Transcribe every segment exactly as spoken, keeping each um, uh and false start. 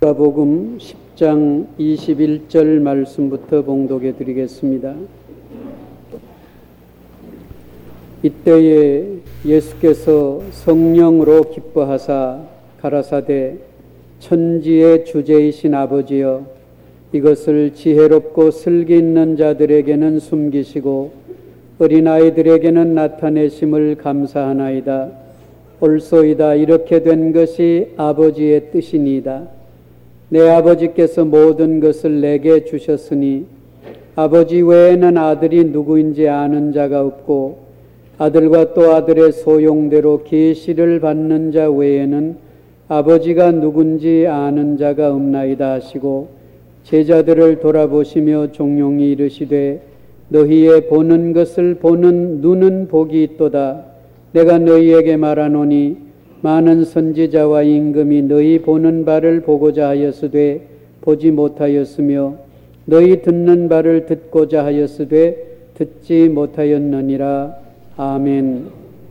누가복음 십 장 이십일 절 말씀부터 봉독해 드리겠습니다. 이때에 예수께서 성령으로 기뻐하사 가라사대 천지의 주제이신 아버지여, 이것을 지혜롭고 슬기 있는 자들에게는 숨기시고 어린아이들에게는 나타내심을 감사하나이다. 옳소이다. 이렇게 된 것이 아버지의 뜻이니이다. 내 아버지께서 모든 것을 내게 주셨으니 아버지 외에는 아들이 누구인지 아는 자가 없고 아들과 또 아들의 소용대로 계시를 받는 자 외에는 아버지가 누군지 아는 자가 없나이다 하시고, 제자들을 돌아보시며 종용이 이르시되 너희의 보는 것을 보는 눈은 복이 있도다. 내가 너희에게 말하노니 많은 선지자와 임금이 너희 보는 바를 보고자 하였으되 보지 못하였으며 너희 듣는 바를 듣고자 하였으되 듣지 못하였느니라. 아멘.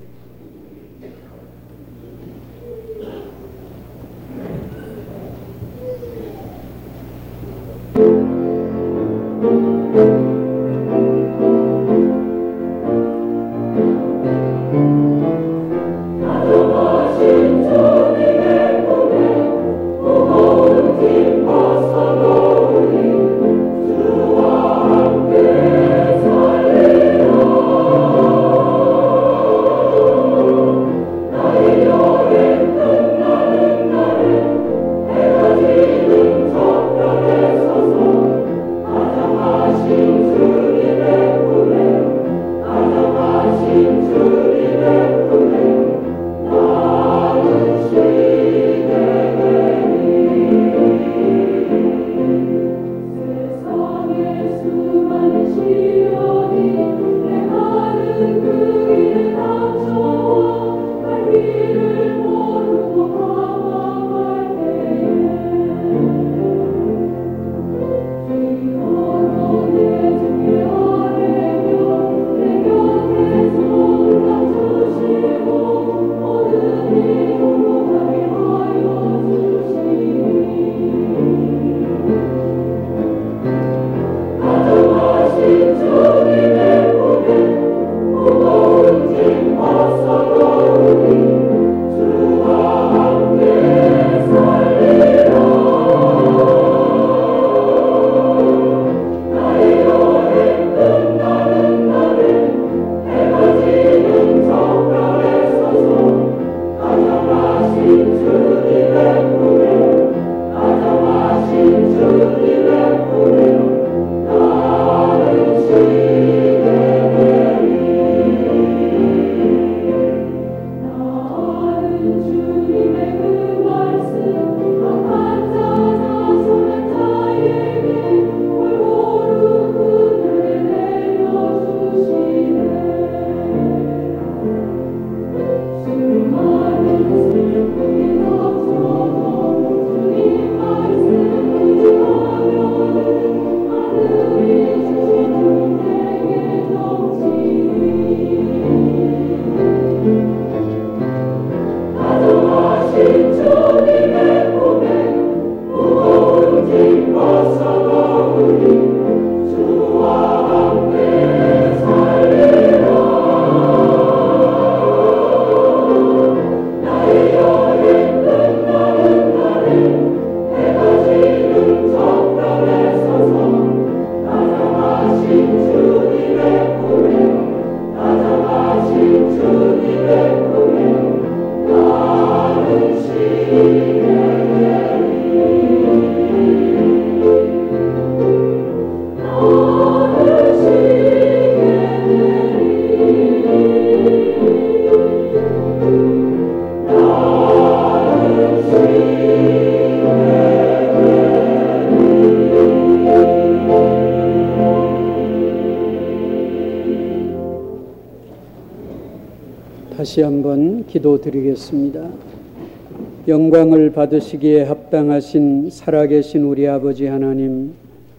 다시 한번 기도드리겠습니다. 영광을 받으시기에 합당하신 살아계신 우리 아버지 하나님,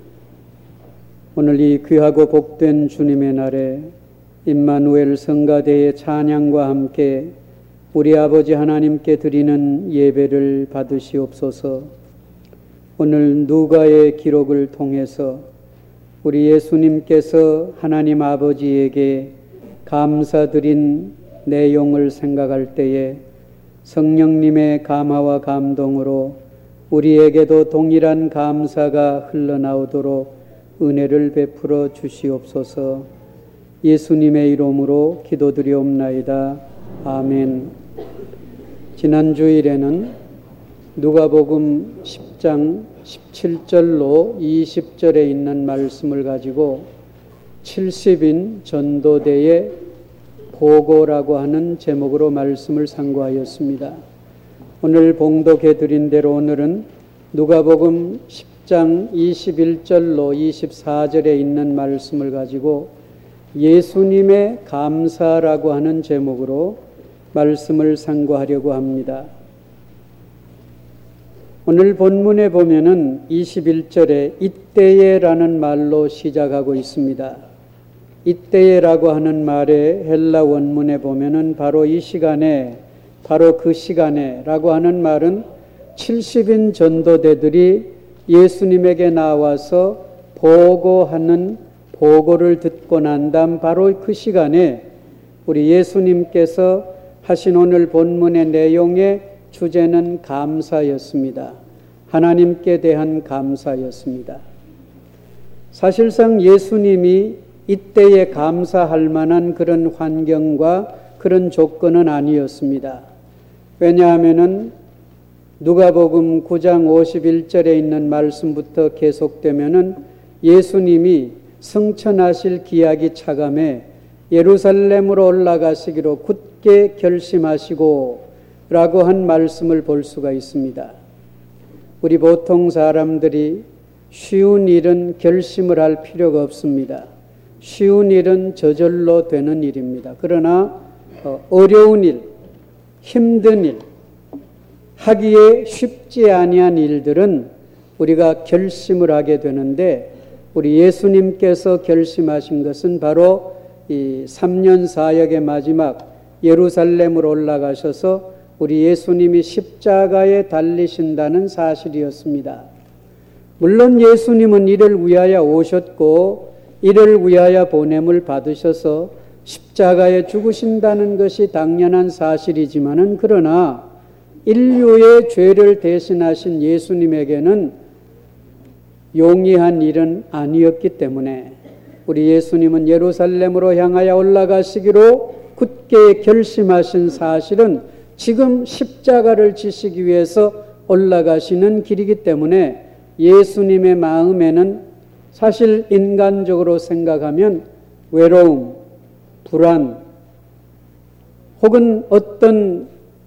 오늘 이 귀하고 복된 주님의 날에 임마누엘 성가대의 찬양과 함께 우리 아버지 하나님께 드리는 예배를 받으시옵소서. 오늘 누가의 기록을 통해서 우리 예수님께서 하나님 아버지에게 감사드린 내용을 생각할 때에 성령님의 감화와 감동으로 우리에게도 동일한 감사가 흘러나오도록 은혜를 베풀어 주시옵소서. 예수님의 이름으로 기도드리옵나이다. 아멘. 지난 주일에는 누가복음 십 장 십칠 절로 이십 절에 있는 말씀을 가지고 칠십 인 전도대의 보고라고 하는 제목으로 말씀을 상고하였습니다. 오늘 봉독해 드린 대로 오늘은 누가복음 십 장 이십일 절로 이십사 절에 있는 말씀을 가지고 예수님의 감사라고 하는 제목으로 말씀을 상고하려고 합니다. 오늘 본문에 보면은 이십일 절에 이때에라는 말로 시작하고 있습니다. 이때에라고 하는 말의 헬라 원문에 보면은 바로 이 시간에, 바로 그 시간에 라고 하는 말은 칠십 인 전도대들이 예수님에게 나와서 보고하는 보고를 듣고 난 다음 바로 그 시간에 우리 예수님께서 하신 오늘 본문의 내용의 주제는 감사였습니다. 하나님께 대한 감사였습니다. 사실상 예수님이 이때에 감사할 만한 그런 환경과 그런 조건은 아니었습니다. 왜냐하면은 누가복음 구 장 오십일 절에 있는 말씀부터 계속되면은 예수님이 승천하실 기약이 차감해 예루살렘으로 올라가시기로 굳게 결심하시고 라고 한 말씀을 볼 수가 있습니다. 우리 보통 사람들이 쉬운 일은 결심을 할 필요가 없습니다. 쉬운 일은 저절로 되는 일입니다. 그러나 어려운 일, 힘든 일, 하기에 쉽지 아니한 일들은 우리가 결심을 하게 되는데 우리 예수님께서 결심하신 것은 바로 이 삼 년 사역의 마지막 예루살렘으로 올라가셔서 우리 예수님이 십자가에 달리신다는 사실이었습니다. 물론 예수님은 이를 위하여 오셨고 이를 위하여 보냄을 받으셔서 십자가에 죽으신다는 것이 당연한 사실이지만은 그러나 인류의 죄를 대신하신 예수님에게는 용이한 일은 아니었기 때문에 우리 예수님은 예루살렘으로 향하여 올라가시기로 굳게 결심하신 사실은 지금 십자가를 지시기 위해서 올라가시는 길이기 때문에 예수님의 마음에는 사실 인간적으로 생각하면 외로움, 불안, 혹은 어떤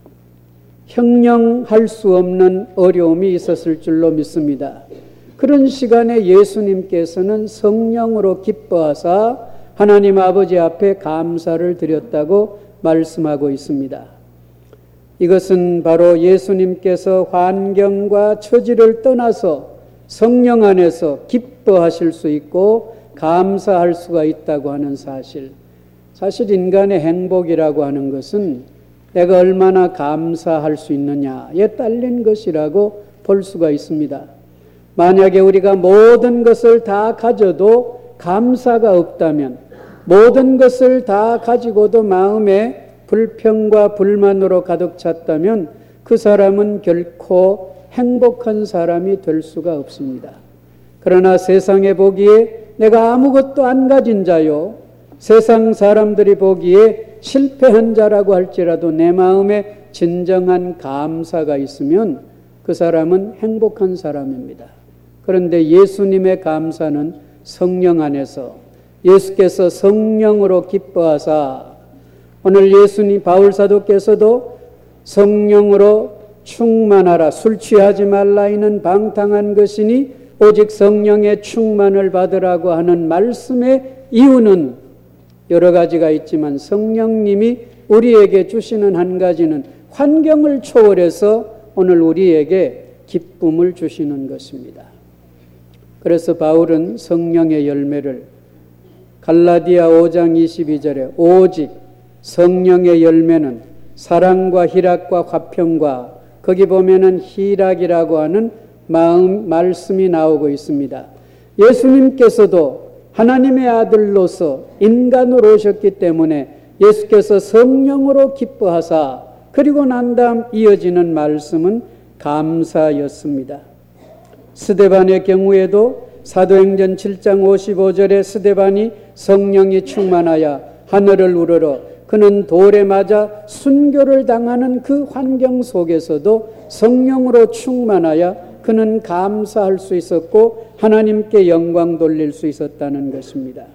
형용할 수 없는 어려움이 있었을 줄로 믿습니다. 그런 시간에 예수님께서는 성령으로 기뻐하사 하나님 아버지 앞에 감사를 드렸다고 말씀하고 있습니다. 이것은 바로 예수님께서 환경과 처지를 떠나서 성령 안에서 기뻐하실 수 있고 감사할 수가 있다고 하는 사실. 사실 인간의 행복이라고 하는 것은 내가 얼마나 감사할 수 있느냐에 딸린 것이라고 볼 수가 있습니다. 만약에 우리가 모든 것을 다 가져도 감사가 없다면, 모든 것을 다 가지고도 마음에 불평과 불만으로 가득 찼다면 그 사람은 결코 행복한 사람이 될 수가 없습니다. 그러나 세상에 보기에 내가 아무것도 안 가진 자요, 세상 사람들이 보기에 실패한 자라고 할지라도 내 마음에 진정한 감사가 있으면 그 사람은 행복한 사람입니다. 그런데 예수님의 감사는 성령 안에서 예수께서 성령으로 기뻐하사, 오늘 예수님 바울 사도께서도 성령으로 충만하라, 술 취하지 말라 이는 방탕한 것이니 오직 성령의 충만을 받으라고 하는 말씀의 이유는 여러 가지가 있지만 성령님이 우리에게 주시는 한 가지는 환경을 초월해서 오늘 우리에게 기쁨을 주시는 것입니다. 그래서 바울은 성령의 열매를 갈라디아 오 장 이십이 절에 오직 성령의 열매는 사랑과 희락과 화평과, 거기 보면은 희락이라고 하는 마음, 말씀이 나오고 있습니다. 예수님께서도 하나님의 아들로서 인간으로 오셨기 때문에 예수께서 성령으로 기뻐하사 그리고 난 다음 이어지는 말씀은 감사였습니다. 스데반의 경우에도 사도행전 칠 장 오십오 절에 스데반이 성령이 충만하여 하늘을 우러러 그는 돌에 맞아 순교를 당하는 그 환경 속에서도 성령으로 충만하여 그는 감사할 수 있었고 하나님께 영광 돌릴 수 있었다는 것입니다.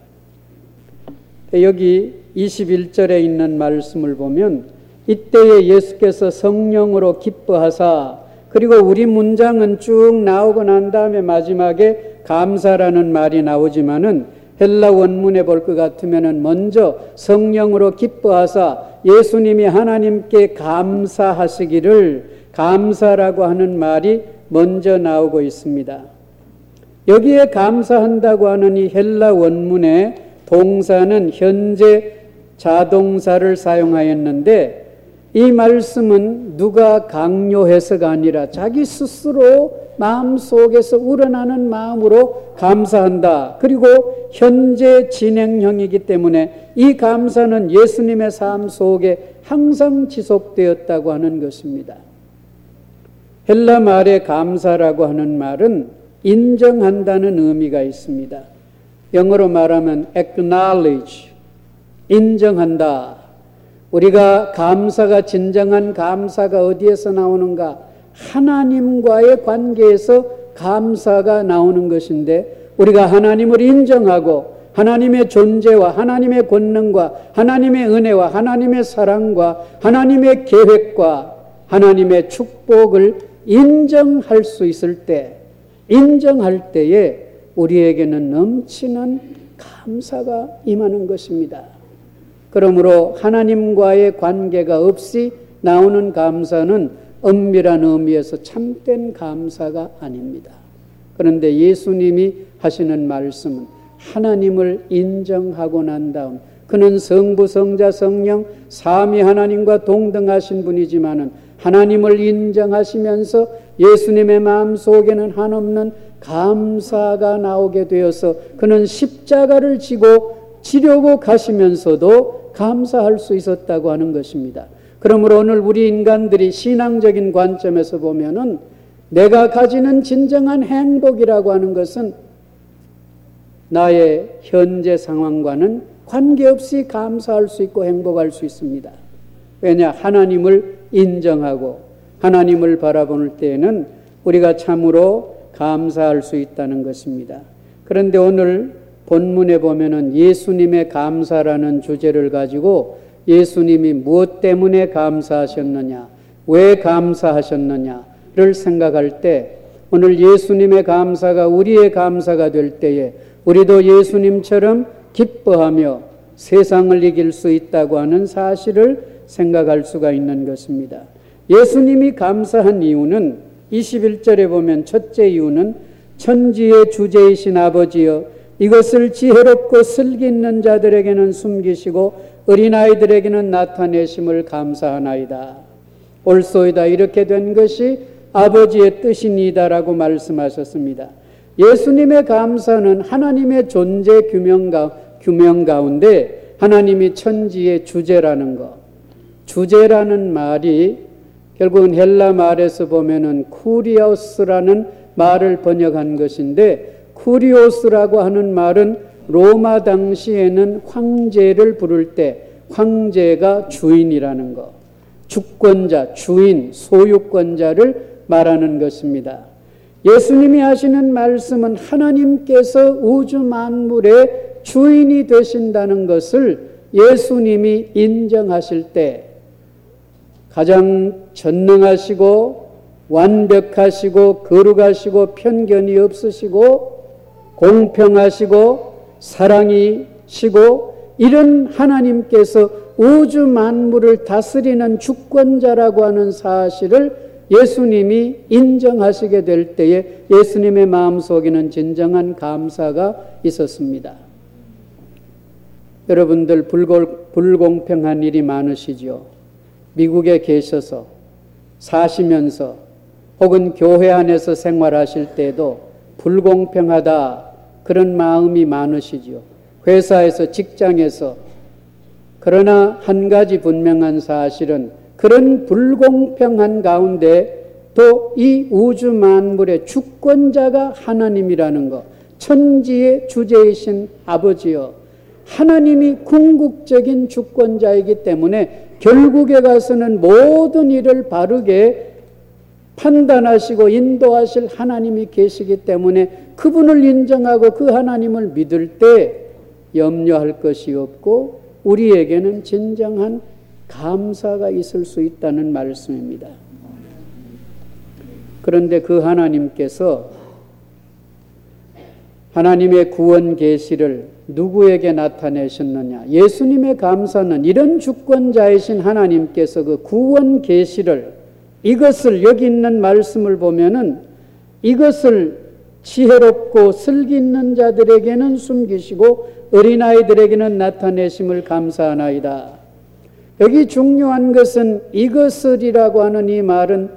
여기 이십일 절에 있는 말씀을 보면 이때에 예수께서 성령으로 기뻐하사, 그리고 우리 문장은 쭉 나오고 난 다음에 마지막에 감사라는 말이 나오지만은 헬라 원문에 볼 것 같으면은 먼저 성령으로 기뻐하사 예수님이 하나님께 감사하시기를, 감사라고 하는 말이 먼저 나오고 있습니다. 여기에 감사한다고 하는 이 헬라 원문의 동사는 현재 자동사를 사용하였는데, 이 말씀은 누가 강요해서가 아니라 자기 스스로 마음속에서 우러나는 마음으로 감사한다. 그리고 현재 진행형이기 때문에 이 감사는 예수님의 삶 속에 항상 지속되었다고 하는 것입니다. 헬라 말의 감사라고 하는 말은 인정한다는 의미가 있습니다. 영어로 말하면 acknowledge, 인정한다. 우리가 감사가, 진정한 감사가 어디에서 나오는가? 하나님과의 관계에서 감사가 나오는 것인데, 우리가 하나님을 인정하고 하나님의 존재와 하나님의 권능과 하나님의 은혜와 하나님의 사랑과 하나님의 계획과 하나님의 축복을 인정할 수 있을 때, 인정할 때에 우리에게는 넘치는 감사가 임하는 것입니다. 그러므로 하나님과의 관계가 없이 나오는 감사는 엄밀한 의미에서 참된 감사가 아닙니다. 그런데 예수님이 하시는 말씀은 하나님을 인정하고 난 다음, 그는 성부, 성자, 성령 삼위 하나님과 동등하신 분이지만은 하나님을 인정하시면서 예수님의 마음속에는 한없는 감사가 나오게 되어서 그는 십자가를 지고 지려고 가시면서도 감사할 수 있었다고 하는 것입니다. 그러므로 오늘 우리 인간들이 신앙적인 관점에서 보면은 내가 가지는 진정한 행복이라고 하는 것은 나의 현재 상황과는 관계없이 감사할 수 있고 행복할 수 있습니다. 왜냐? 하나님을 인정하고 하나님을 바라볼 때에는 우리가 참으로 감사할 수 있다는 것입니다. 그런데 오늘 본문에 보면은 예수님의 감사라는 주제를 가지고 예수님이 무엇 때문에 감사하셨느냐, 왜 감사하셨느냐를 생각할 때, 오늘 예수님의 감사가 우리의 감사가 될 때에 우리도 예수님처럼 기뻐하며 세상을 이길 수 있다고 하는 사실을 생각할 수가 있는 것입니다. 예수님이 감사한 이유는 이십일 절에 보면 첫째 이유는 천지의 주제이신 아버지여 이것을 지혜롭고 슬기 있는 자들에게는 숨기시고 어린아이들에게는 나타내심을 감사하나이다. 옳소이다. 이렇게 된 것이 아버지의 뜻이니이다라고 말씀하셨습니다. 예수님의 감사는 하나님의 존재 규명, 규명 가운데 하나님이 천지의 주제라는 것, 주제라는 말이 결국은 헬라 말에서 보면은 쿠리오스라는 말을 번역한 것인데, 쿠리오스라고 하는 말은 로마 당시에는 황제를 부를 때 황제가 주인이라는 것, 주권자, 주인, 소유권자를 말하는 것입니다. 예수님이 하시는 말씀은 하나님께서 우주 만물의 주인이 되신다는 것을 예수님이 인정하실 때 가장 전능하시고 완벽하시고 거룩하시고 편견이 없으시고 공평하시고 사랑이시고 이런 하나님께서 우주 만물을 다스리는 주권자라고 하는 사실을 예수님이 인정하시게 될 때에 예수님의 마음속에는 진정한 감사가 있었습니다. 여러분들 불공평한 일이 많으시죠. 미국에 계셔서 사시면서 혹은 교회 안에서 생활하실 때도 불공평하다 그런 마음이 많으시지요. 회사에서, 직장에서. 그러나 한 가지 분명한 사실은 그런 불공평한 가운데 또 이 우주 만물의 주권자가 하나님이라는 것, 천지의 주제이신 아버지여, 하나님이 궁극적인 주권자이기 때문에 결국에 가서는 모든 일을 바르게 판단하시고 인도하실 하나님이 계시기 때문에 그분을 인정하고 그 하나님을 믿을 때 염려할 것이 없고 우리에게는 진정한 감사가 있을 수 있다는 말씀입니다. 그런데 그 하나님께서 하나님의 구원 계시를 누구에게 나타내셨느냐? 예수님의 감사는 이런 주권자이신 하나님께서 그 구원 계시를, 이것을, 여기 있는 말씀을 보면은 이것을 지혜롭고 슬기 있는 자들에게는 숨기시고 어린아이들에게는 나타내심을 감사하나이다. 여기 중요한 것은 이것을이라고 하는 이 말은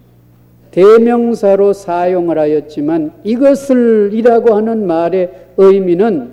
대명사로 사용을 하였지만 이것을이라고 하는 말의 의미는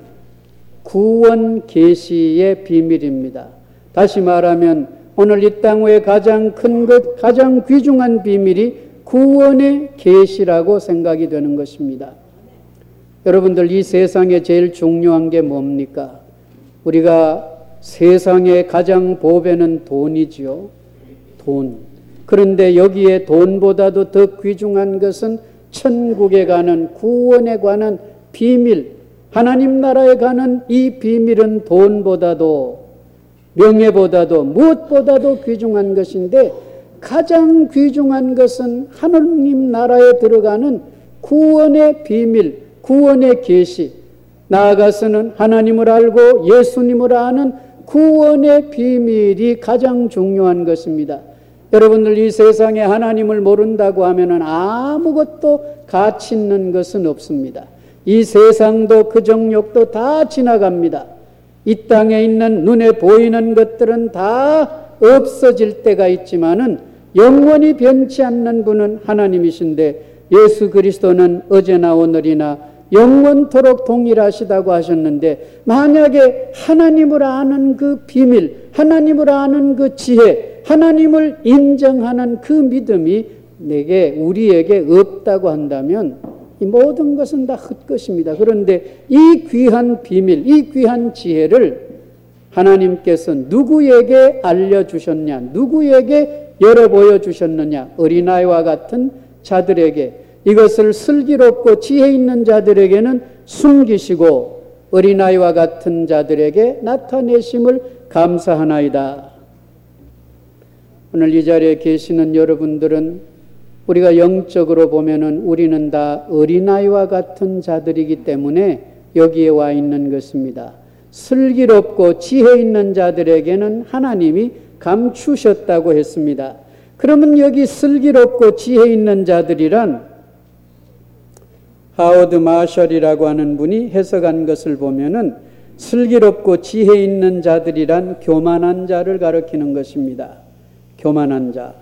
구원 계시의 비밀입니다. 다시 말하면 오늘 이 땅 위에 가장 큰 것, 가장 귀중한 비밀이 구원의 계시라고 생각이 되는 것입니다. 여러분들, 이 세상에 제일 중요한 게 뭡니까? 우리가 세상의 가장 보배는 돈이지요. 돈. 그런데 여기에 돈보다도 더 귀중한 것은 천국에 가는, 구원에 관한 비밀, 하나님 나라에 가는 이 비밀은 돈보다도, 명예보다도, 무엇보다도 귀중한 것인데 가장 귀중한 것은 하나님 나라에 들어가는 구원의 비밀, 구원의 계시, 나아가서는 하나님을 알고 예수님을 아는 구원의 비밀이 가장 중요한 것입니다. 여러분들, 이 세상에 하나님을 모른다고 하면 아무것도 가치 있는 것은 없습니다. 이 세상도 그 정욕도 다 지나갑니다. 이 땅에 있는 눈에 보이는 것들은 다 없어질 때가 있지만은 영원히 변치 않는 분은 하나님이신데 예수 그리스도는 어제나 오늘이나 영원토록 동일하시다고 하셨는데, 만약에 하나님을 아는 그 비밀, 하나님을 아는 그 지혜, 하나님을 인정하는 그 믿음이 내게, 우리에게 없다고 한다면 이 모든 것은 다 헛것입니다. 그런데 이 귀한 비밀, 이 귀한 지혜를 하나님께서 누구에게 알려주셨냐, 누구에게 열어 보여주셨느냐? 어린아이와 같은 자들에게, 이것을 슬기롭고 지혜 있는 자들에게는 숨기시고 어린아이와 같은 자들에게 나타내심을 감사하나이다. 오늘 이 자리에 계시는 여러분들은 우리가 영적으로 보면은 우리는 다 어린아이와 같은 자들이기 때문에 여기에 와 있는 것입니다. 슬기롭고 지혜 있는 자들에게는 하나님이 감추셨다고 했습니다. 그러면 여기 슬기롭고 지혜 있는 자들이란 하워드 마셜이라고 하는 분이 해석한 것을 보면은 슬기롭고 지혜 있는 자들이란 교만한 자를 가리키는 것입니다. 교만한 자.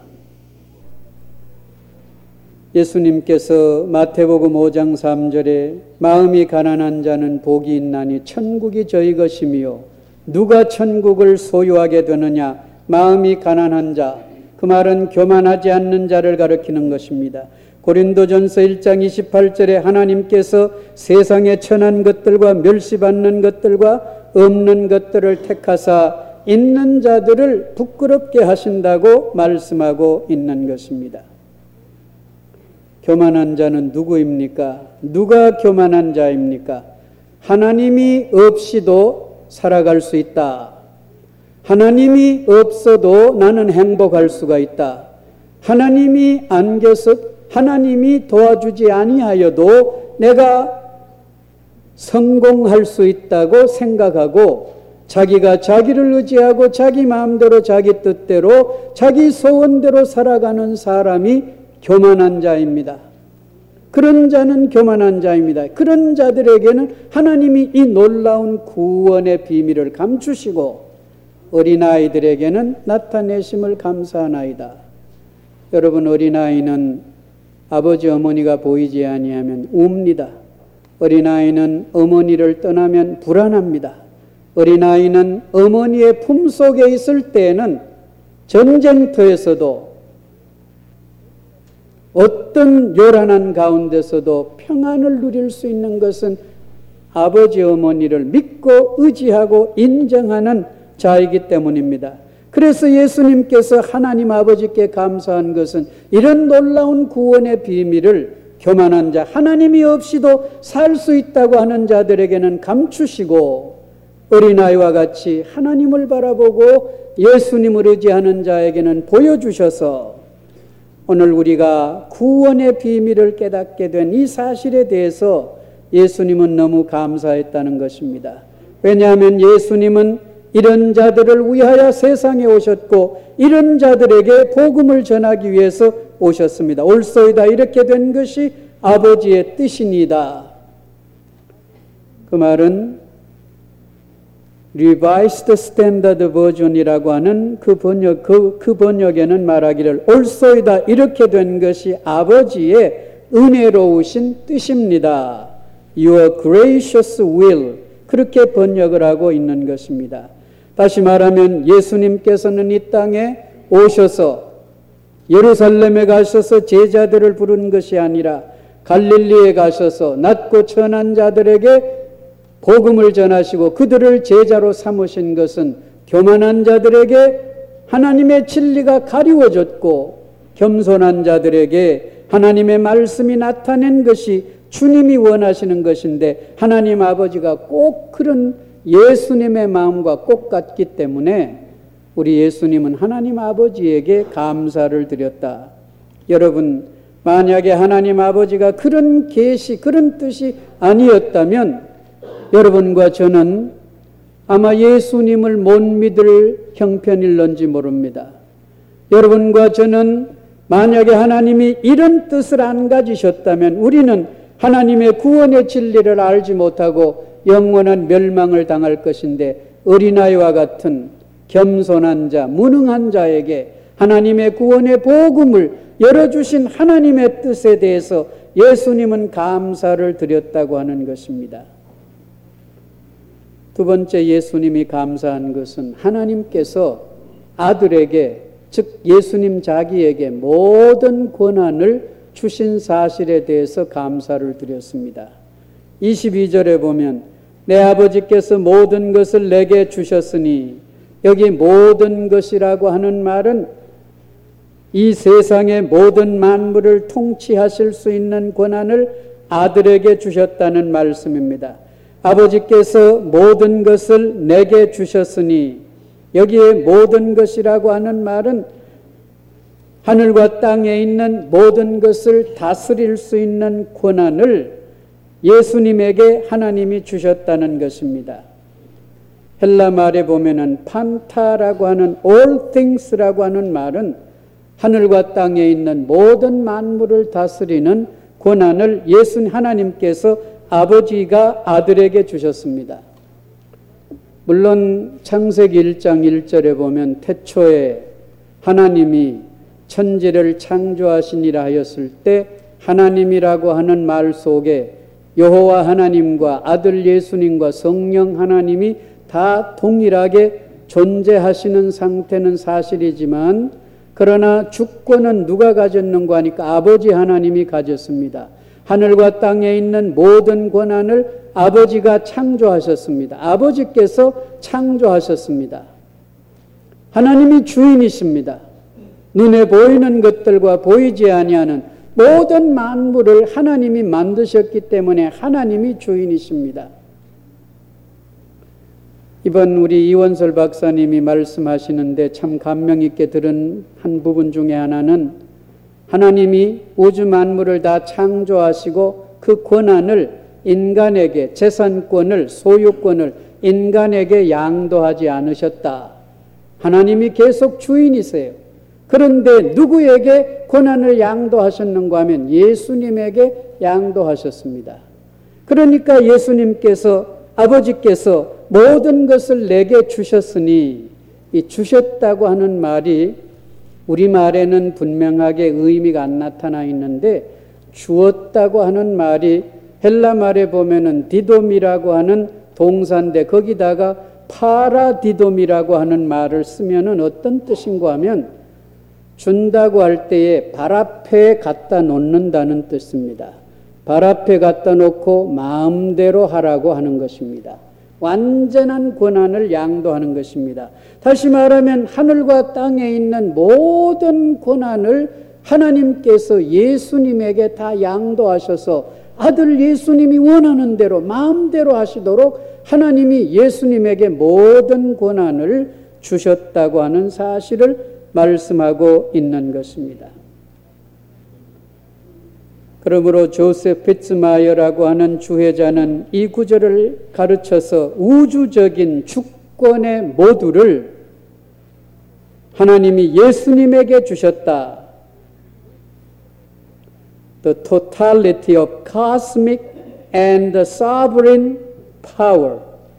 예수님께서 마태복음 오 장 삼 절에 마음이 가난한 자는 복이 있나니 천국이 저희 것이며 누가 천국을 소유하게 되느냐? 마음이 가난한 자. 그 말은 교만하지 않는 자를 가리키는 것입니다. 고린도전서 일 장 이십팔 절에 하나님께서 세상에 천한 것들과 멸시받는 것들과 없는 것들을 택하사 있는 자들을 부끄럽게 하신다고 말씀하고 있는 것입니다. 교만한 자는 누구입니까? 누가 교만한 자입니까? 하나님이 없이도 살아갈 수 있다. 하나님이 없어도 나는 행복할 수가 있다. 하나님이 안 계셔, 하나님이 도와주지 아니하여도 내가 성공할 수 있다고 생각하고 자기가 자기를 의지하고 자기 마음대로 자기 뜻대로 자기 소원대로 살아가는 사람이 교만한 자입니다. 그런 자는 교만한 자입니다. 그런 자들에게는 하나님이 이 놀라운 구원의 비밀을 감추시고 어린아이들에게는 나타내심을 감사하나이다. 여러분, 어린아이는 아버지 어머니가 보이지 아니하면 웁니다. 어린아이는 어머니를 떠나면 불안합니다. 어린아이는 어머니의 품속에 있을 때에는 전쟁터에서도 어떤 요란한 가운데서도 평안을 누릴 수 있는 것은 아버지 어머니를 믿고 의지하고 인정하는 자이기 때문입니다. 그래서 예수님께서 하나님 아버지께 감사한 것은 이런 놀라운 구원의 비밀을 교만한 자, 하나님이 없이도 살 수 있다고 하는 자들에게는 감추시고 어린아이와 같이 하나님을 바라보고 예수님을 의지하는 자에게는 보여주셔서 오늘 우리가 구원의 비밀을 깨닫게 된 이 사실에 대해서 예수님은 너무 감사했다는 것입니다. 왜냐하면 예수님은 이런 자들을 위하여 세상에 오셨고 이런 자들에게 복음을 전하기 위해서 오셨습니다. 올소이다 이렇게 된 것이 아버지의 뜻이니다. 그 말은 Revised Standard Version이라고 하는 그 번역, 그, 그 번역에는 말하기를 올소이다 이렇게 된 것이 아버지의 은혜로우신 뜻입니다. Your gracious will 그렇게 번역을 하고 있는 것입니다. 다시 말하면 예수님께서는 이 땅에 오셔서 예루살렘에 가셔서 제자들을 부른 것이 아니라 갈릴리에 가셔서 낮고 천한 자들에게 복음을 전하시고 그들을 제자로 삼으신 것은 교만한 자들에게 하나님의 진리가 가리워졌고 겸손한 자들에게 하나님의 말씀이 나타낸 것이 주님이 원하시는 것인데 하나님 아버지가 꼭 그런 예수님의 마음과 꼭 같기 때문에 우리 예수님은 하나님 아버지에게 감사를 드렸다. 여러분, 만약에 하나님 아버지가 그런 계시, 그런 뜻이 아니었다면 여러분과 저는 아마 예수님을 못 믿을 형편일런지 모릅니다. 여러분과 저는 만약에 하나님이 이런 뜻을 안 가지셨다면 우리는 하나님의 구원의 진리를 알지 못하고 영원한 멸망을 당할 것인데 어린아이와 같은 겸손한 자, 무능한 자에게 하나님의 구원의 복음을 열어주신 하나님의 뜻에 대해서 예수님은 감사를 드렸다고 하는 것입니다. 두 번째 예수님이 감사한 것은 하나님께서 아들에게, 즉 예수님 자기에게 모든 권한을 주신 사실에 대해서 감사를 드렸습니다. 이십이 절에 보면 내 아버지께서 모든 것을 내게 주셨으니, 여기 모든 것이라고 하는 말은 이 세상의 모든 만물을 통치하실 수 있는 권한을 아들에게 주셨다는 말씀입니다. 아버지께서 모든 것을 내게 주셨으니, 여기에 모든 것이라고 하는 말은 하늘과 땅에 있는 모든 것을 다스릴 수 있는 권한을 예수님에게 하나님이 주셨다는 것입니다. 헬라 말에 보면은 판타라고 하는 all things라고 하는 말은 하늘과 땅에 있는 모든 만물을 다스리는 권한을 예수님 하나님께서 아버지가 아들에게 주셨습니다. 물론 창세기 일 장 일 절에 보면 태초에 하나님이 천지를 창조하시니라 하였을 때 하나님이라고 하는 말 속에 여호와 하나님과 아들 예수님과 성령 하나님이 다 동일하게 존재하시는 상태는 사실이지만, 그러나 주권은 누가 가졌는가 하니까 아버지 하나님이 가졌습니다. 하늘과 땅에 있는 모든 권한을 아버지가 창조하셨습니다. 아버지께서 창조하셨습니다. 하나님이 주인이십니다. 눈에 보이는 것들과 보이지 아니하는 모든 만물을 하나님이 만드셨기 때문에 하나님이 주인이십니다. 이번 우리 이원설 박사님이 말씀하시는데 참 감명 있게 들은 한 부분 중에 하나는 하나님이 우주 만물을 다 창조하시고 그 권한을 인간에게, 재산권을, 소유권을 인간에게 양도하지 않으셨다. 하나님이 계속 주인이세요. 그런데 누구에게 권한을 양도하셨는가 하면 예수님에게 양도하셨습니다. 그러니까 예수님께서, 아버지께서 모든 것을 내게 주셨으니, 이 주셨다고 하는 말이 우리말에는 분명하게 의미가 안 나타나 있는데 주었다고 하는 말이 헬라말에 보면은 디돔이라고 하는 동사인데 거기다가 파라디돔이라고 하는 말을 쓰면은 어떤 뜻인가 하면 준다고 할 때에 발 앞에 갖다 놓는다는 뜻입니다. 발 앞에 갖다 놓고 마음대로 하라고 하는 것입니다. 완전한 권한을 양도하는 것입니다. 다시 말하면 하늘과 땅에 있는 모든 권한을 하나님께서 예수님에게 다 양도하셔서 아들 예수님이 원하는 대로 마음대로 하시도록 하나님이 예수님에게 모든 권한을 주셨다고 하는 사실을 말씀하고 있는 것입니다. 그러므로 조셉 피츠마이어라고 하는 주회자는 이 구절을 가르쳐서 우주적인 주권의 모두를 하나님이 예수님에게 주셨다. The totality of cosmic and the sovereign power.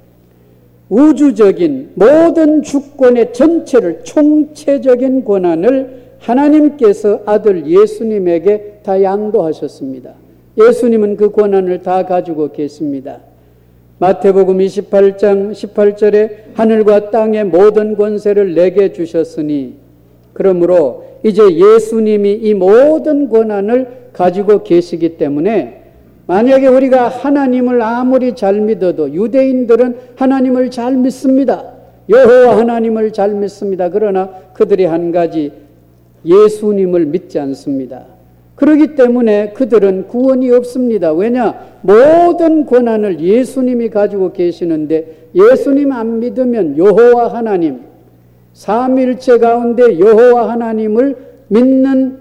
우주적인 모든 주권의 전체를 총체적인 권한을 하나님께서 아들 예수님에게 다 양도하셨습니다. 예수님은 그 권한을 다 가지고 계십니다. 마태복음 이십팔 장 십팔 절에 하늘과 땅의 모든 권세를 내게 주셨으니 그러므로 이제 예수님이 이 모든 권한을 가지고 계시기 때문에 만약에 우리가 하나님을 아무리 잘 믿어도 유대인들은 하나님을 잘 믿습니다. 여호와 하나님을 잘 믿습니다. 그러나 그들이 한 가지 예수님을 믿지 않습니다. 그렇기 때문에 그들은 구원이 없습니다. 왜냐? 모든 권한을 예수님이 가지고 계시는데 예수님 안 믿으면 여호와 하나님, 삼위일체 가운데 여호와 하나님을 믿는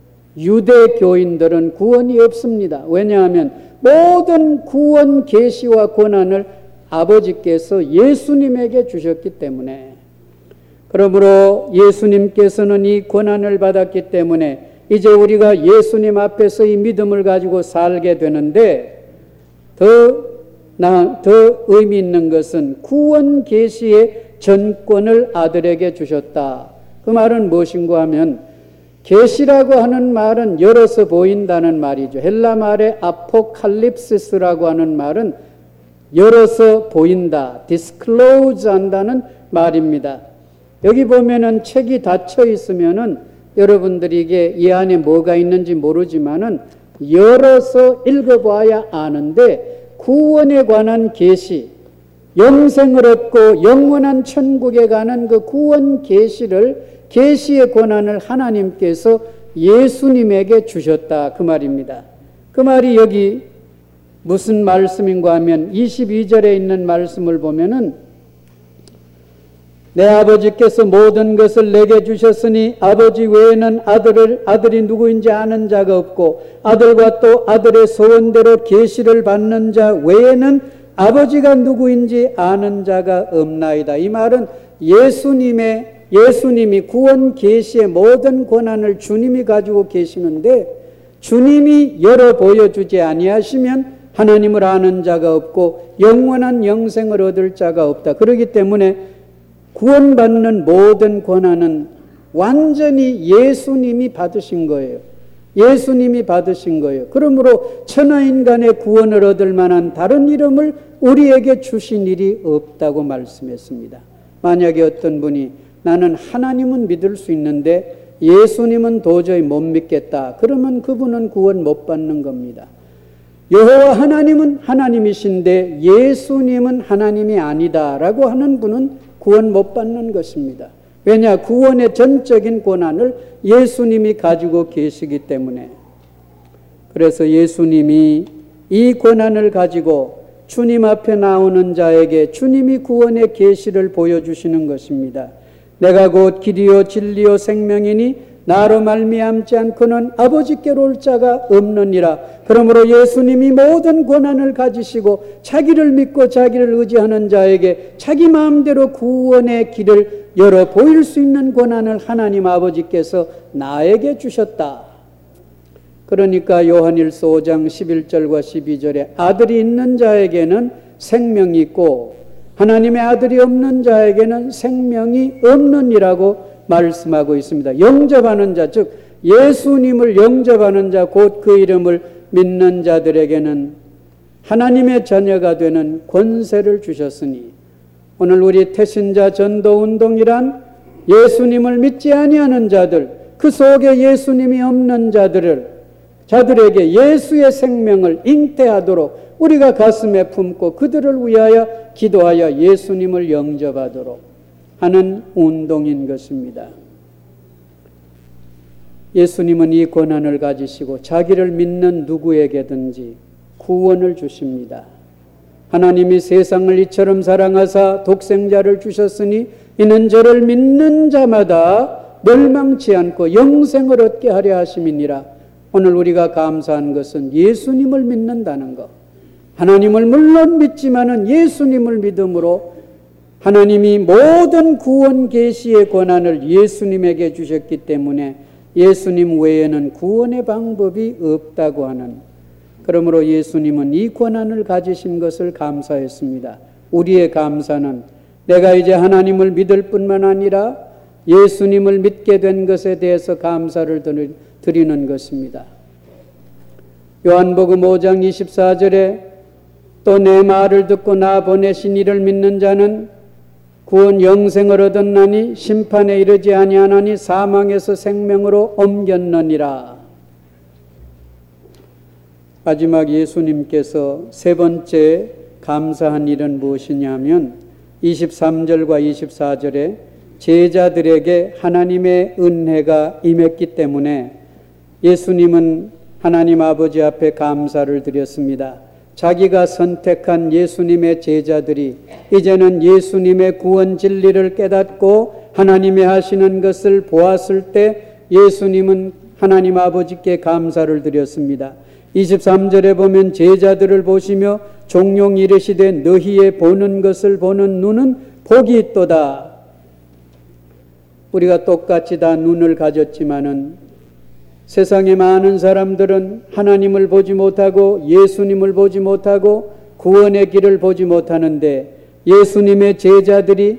유대교인들은 구원이 없습니다. 왜냐하면 모든 구원 계시와 권한을 아버지께서 예수님에게 주셨기 때문에 그러므로 예수님께서는 이 권한을 받았기 때문에 이제 우리가 예수님 앞에서 이 믿음을 가지고 살게 되는데 더, 나, 더 의미 있는 것은 구원 계시의 전권을 아들에게 주셨다. 그 말은 무엇인가 하면 계시라고 하는 말은 열어서 보인다는 말이죠. 헬라 말의 아포칼립시스라고 하는 말은 열어서 보인다, disclose 한다는 말입니다. 여기 보면은 책이 닫혀 있으면은 여러분들이 이게 이 안에 뭐가 있는지 모르지만은 열어서 읽어봐야 아는데 구원에 관한 계시, 영생을 얻고 영원한 천국에 가는 그 구원 계시를 계시의 권한을 하나님께서 예수님에게 주셨다 그 말입니다. 그 말이 여기 무슨 말씀인가 하면 이십이 절에 있는 말씀을 보면은 내 아버지께서 모든 것을 내게 주셨으니 아버지 외에는 아들을 아들이 누구인지 아는 자가 없고 아들과 또 아들의 소원대로 계시를 받는 자 외에는 아버지가 누구인지 아는 자가 없나이다. 이 말은 예수님의 예수님이 구원 계시의 모든 권한을 주님이 가지고 계시는데 주님이 열어 보여주지 아니하시면 하나님을 아는 자가 없고 영원한 영생을 얻을 자가 없다. 그렇기 때문에 구원받는 모든 권한은 완전히 예수님이 받으신 거예요. 예수님이 받으신 거예요. 그러므로 천하인간의 구원을 얻을 만한 다른 이름을 우리에게 주신 일이 없다고 말씀했습니다. 만약에 어떤 분이 나는 하나님은 믿을 수 있는데 예수님은 도저히 못 믿겠다. 그러면 그분은 구원 못 받는 겁니다. 여호와 하나님은 하나님이신데 예수님은 하나님이 아니다라고 하는 분은 구원 못 받는 것입니다. 왜냐? 구원의 전적인 권한을 예수님이 가지고 계시기 때문에. 그래서 예수님이 이 권한을 가지고 주님 앞에 나오는 자에게 주님이 구원의 계시를 보여주시는 것입니다. 내가 곧 길이요 진리요 생명이니 나로 말미암지 않고는 아버지께로 올 자가 없느니라. 그러므로 예수님이 모든 권한을 가지시고 자기를 믿고 자기를 의지하는 자에게 자기 마음대로 구원의 길을 열어 보일 수 있는 권한을 하나님 아버지께서 나에게 주셨다. 그러니까 요한일서 오 장 십일 절과 십이 절에 아들이 있는 자에게는 생명이 있고 하나님의 아들이 없는 자에게는 생명이 없느니라고 말씀하고 있습니다. 영접하는 자, 즉 예수님을 영접하는 자, 곧 그 이름을 믿는 자들에게는 하나님의 자녀가 되는 권세를 주셨으니, 오늘 우리 태신자 전도운동이란 예수님을 믿지 아니하는 자들, 그 속에 예수님이 없는 자들을 자들에게 예수의 생명을 잉태하도록 우리가 가슴에 품고 그들을 위하여 기도하여 예수님을 영접하도록 하는 운동인 것입니다. 예수님은 이 권한을 가지시고 자기를 믿는 누구에게든지 구원을 주십니다. 하나님이 세상을 이처럼 사랑하사 독생자를 주셨으니 이는 저를 믿는 자마다 멸망치 않고 영생을 얻게 하려 하심이니라. 오늘 우리가 감사한 것은 예수님을 믿는다는 것. 하나님을 물론 믿지만은 예수님을 믿음으로 하나님이 모든 구원 계시의 권한을 예수님에게 주셨기 때문에 예수님 외에는 구원의 방법이 없다고 하는, 그러므로 예수님은 이 권한을 가지신 것을 감사했습니다. 우리의 감사는 내가 이제 하나님을 믿을 뿐만 아니라 예수님을 믿게 된 것에 대해서 감사를 드리는 것입니다. 요한복음 오 장 이십사 절에 또 내 말을 듣고 나 보내신 이를 믿는 자는 구원 영생을 얻었나니 심판에 이르지 아니하나니 사망에서 생명으로 옮겼느니라. 마지막 예수님께서 세 번째 감사한 일은 무엇이냐면 이십삼 절과 이십사 절에 제자들에게 하나님의 은혜가 임했기 때문에 예수님은 하나님 아버지 앞에 감사를 드렸습니다. 자기가 선택한 예수님의 제자들이 이제는 예수님의 구원 진리를 깨닫고 하나님이 하시는 것을 보았을 때 예수님은 하나님 아버지께 감사를 드렸습니다. 이십삼 절에 보면 제자들을 보시며 종용 이르시되 너희의 보는 것을 보는 눈은 복이 있도다. 우리가 똑같이 다 눈을 가졌지만은 세상에 많은 사람들은 하나님을 보지 못하고 예수님을 보지 못하고 구원의 길을 보지 못하는데 예수님의 제자들이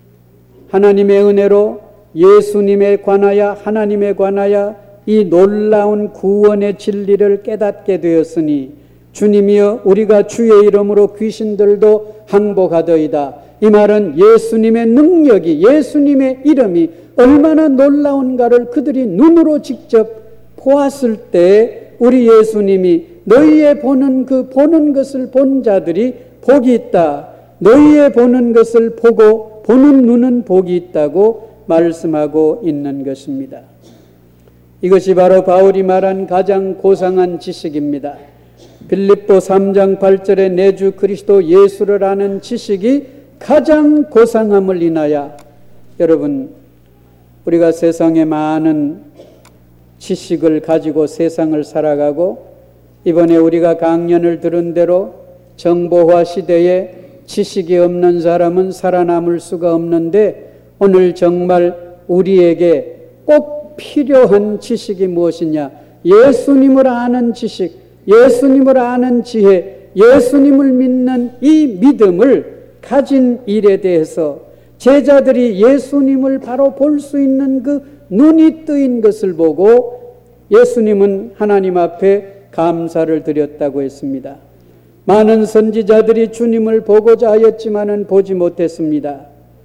하나님의 은혜로 예수님에 관하여 하나님에 관하여 이 놀라운 구원의 진리를 깨닫게 되었으니 주님이여 우리가 주의 이름으로 귀신들도 항복하더이다. 이 말은 예수님의 능력이, 예수님의 이름이 얼마나 놀라운가를 그들이 눈으로 직접 보았을 때 우리 예수님이 너희의 보는 그 보는 것을 본 자들이 복이 있다. 너희의 보는 것을 보고 보는 눈은 복이 있다고 말씀하고 있는 것입니다. 이것이 바로 바울이 말한 가장 고상한 지식입니다. 빌립보 삼 장 팔 절에 내 주 그리스도 예수를 아는 지식이 가장 고상함을 인하여, 여러분 우리가 세상에 많은 지식을 가지고 세상을 살아가고 이번에 우리가 강연을 들은 대로 정보화 시대에 지식이 없는 사람은 살아남을 수가 없는데 오늘 정말 우리에게 꼭 필요한 지식이 무엇이냐? 예수님을 아는 지식, 예수님을 아는 지혜, 예수님을 믿는 이 믿음을 가진 일에 대해서 제자들이 예수님을 바로 볼 수 있는 그 눈이 뜨인 것을 보고 예수님은 하나님 앞에 감사를 드렸다고 했습니다. 많은 선지자들이 주님을 보고자 하였지만은 보지 못했습니다.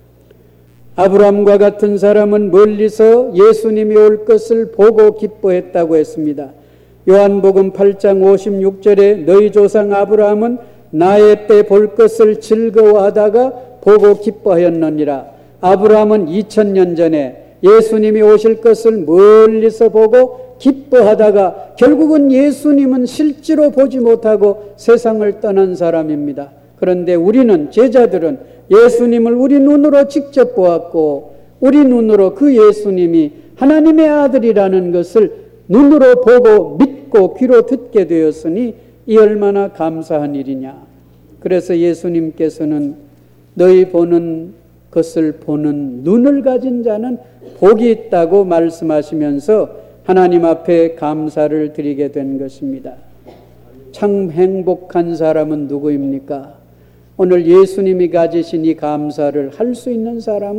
아브라함과 같은 사람은 멀리서 예수님이 올 것을 보고 기뻐했다고 했습니다. 요한복음 팔 장 오십육 절에 너희 조상 아브라함은 나의 때 볼 것을 즐거워하다가 보고 기뻐하였느니라. 아브라함은 이천 년 전에 예수님이 오실 것을 멀리서 보고 기뻐하다가 결국은 예수님은 실제로 보지 못하고 세상을 떠난 사람입니다. 그런데 우리는, 제자들은 예수님을 우리 눈으로 직접 보았고 우리 눈으로 그 예수님이 하나님의 아들이라는 것을 눈으로 보고 믿고 귀로 듣게 되었으니 이 얼마나 감사한 일이냐. 그래서 예수님께서는 너희 보는 것을 보는 눈을 가진 자는 복이 있다고 말씀하시면서 하나님 앞에 감사를 드리게 된 것입니다. 참 행복한 사람은 누구입니까? 오늘 예수님이 가지신 이 감사를 할 수 있는 사람은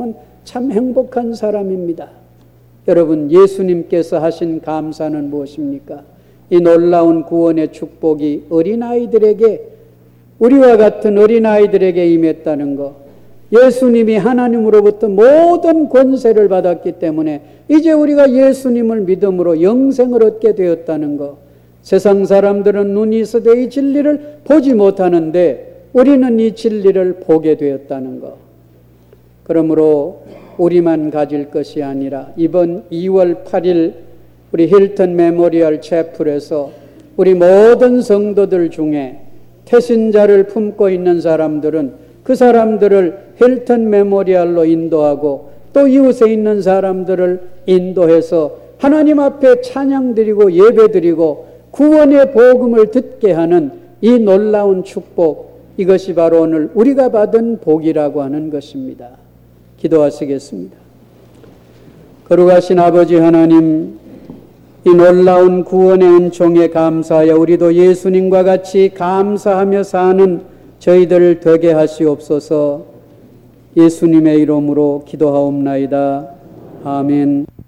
참 행복한 사람입니다. 여러분, 예수님께서 하신 감사는 무엇입니까? 이 놀라운 구원의 축복이 어린아이들에게, 우리와 같은 어린아이들에게 임했다는 것. 예수님이 하나님으로부터 모든 권세를 받았기 때문에 이제 우리가 예수님을 믿음으로 영생을 얻게 되었다는 것. 세상 사람들은 눈이 있어도 이 진리를 보지 못하는데 우리는 이 진리를 보게 되었다는 것. 그러므로 우리만 가질 것이 아니라 이번 이월 팔일 우리 힐튼 메모리얼 채플에서 우리 모든 성도들 중에 태신자를 품고 있는 사람들은 그 사람들을 힐튼 메모리얼로 인도하고 또 이웃에 있는 사람들을 인도해서 하나님 앞에 찬양드리고 예배드리고 구원의 복음을 듣게 하는 이 놀라운 축복, 이것이 바로 오늘 우리가 받은 복이라고 하는 것입니다. 기도하시겠습니다. 거룩하신 아버지 하나님, 이 놀라운 구원의 은총에 감사하여 우리도 예수님과 같이 감사하며 사는 저희들을 되게 하시옵소서. 예수님의 이름으로 기도하옵나이다. 아멘.